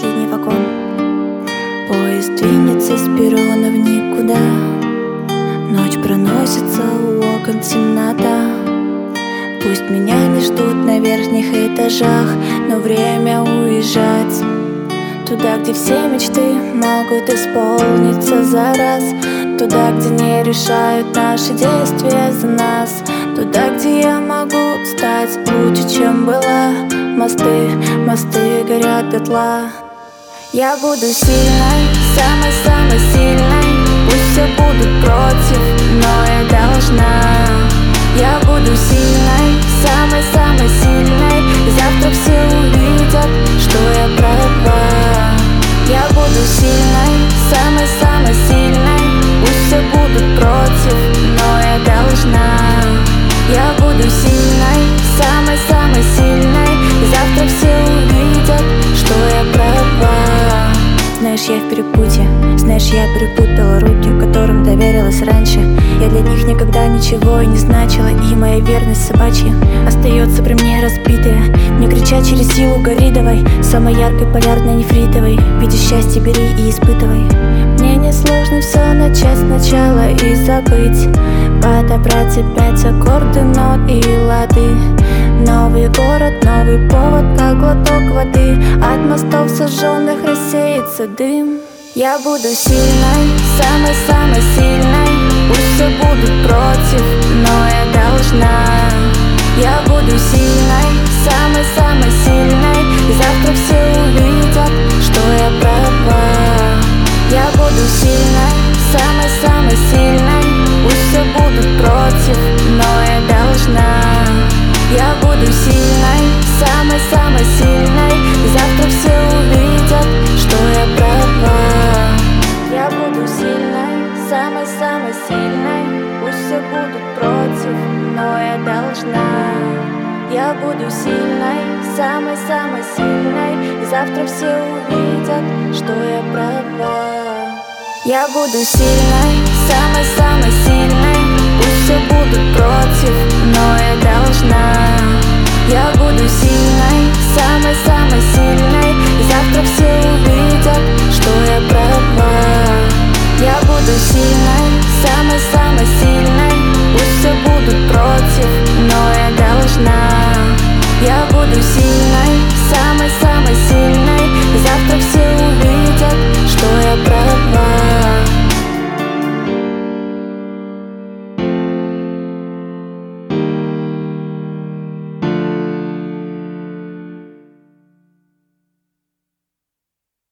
последний вагон. Поезд двинется с перрона в никуда. Ночь проносится, у окон темнота. Пусть меня не ждут на верхних этажах, но время уезжать туда, где все мечты могут исполниться за раз. Туда, где не решают наши действия за нас. Туда, где я могу стать лучше, чем была. Мосты горят дотла. Я буду сильной, самой-самой сильной. Пусть все будут против, но я должна. Я буду сильной, самой-самой сильной. И завтра все увидят, что я права. Я буду сильной, самой-самой сильной. Пусть все будут против, но я должна. Я буду сильной, самой-самой сильной. И завтра все увидят, что я права. Знаешь, я в перепутье, знаешь, я перепутала руки, которым доверилась раньше. Я для них никогда ничего и не значила, и моя верность собачья остается при мне разбитая. Не крича через силу, гори давай, самой яркой, полярной, нефритовой. Видишь счастье, бери и испытывай. Мне несложно все начать сначала и забыть. Подобрать опять аккорды, нот и лады. Новый город, новый повод, как глоток воды. От мостов сожженных рассеется дым. Я буду сильной, самой-самой сильной. Пусть все будут против, но я должна. Я буду сильной, самой-самой сильной. И завтра все увидят, что я права. Я буду сильной, самой-самой сильной. Пусть все будут против, но я должна. Я буду сильной, самой-самой сильной. И завтра все увидят, что я права. Я буду сильной, самой-самой сильной. Пусть все будут против, но я должна. Я буду сильной, самой-самой сильной. И завтра все увидят, что я права. Я буду сильной, самой-самой сильной. Пусть все будут против, но я должна. Я буду сильной, самой-самой сильной. И завтра все